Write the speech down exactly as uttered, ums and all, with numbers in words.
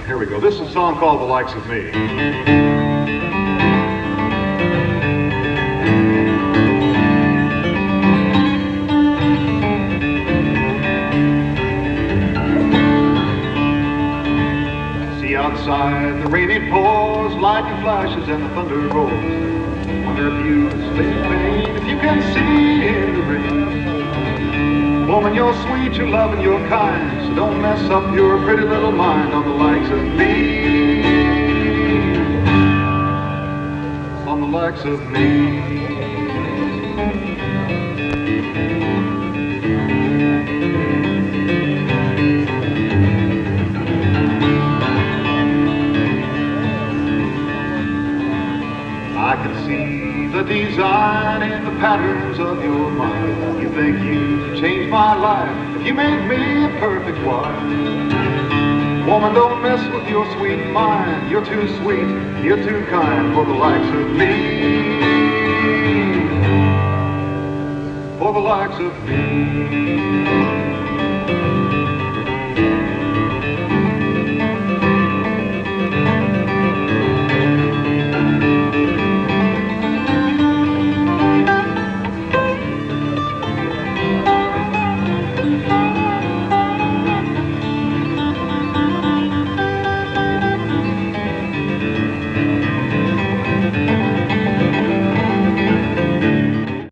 Here we go. This is a song called The Likes of Me. See outside, the rain it pours, lightning flashes and the thunder rolls. Wonder if you sleep pain, if you can see in the rain. Woman, you're sweet, you're loving, you're kind, so don't mess up your pretty little mind on the likes of me. On the likes of me. I can see the design in the patterns of your mind. You think you changed my life, you made me a perfect wife. Woman, don't mess with your sweet mind. You're too sweet, you're too kind for the likes of me. For the likes of me.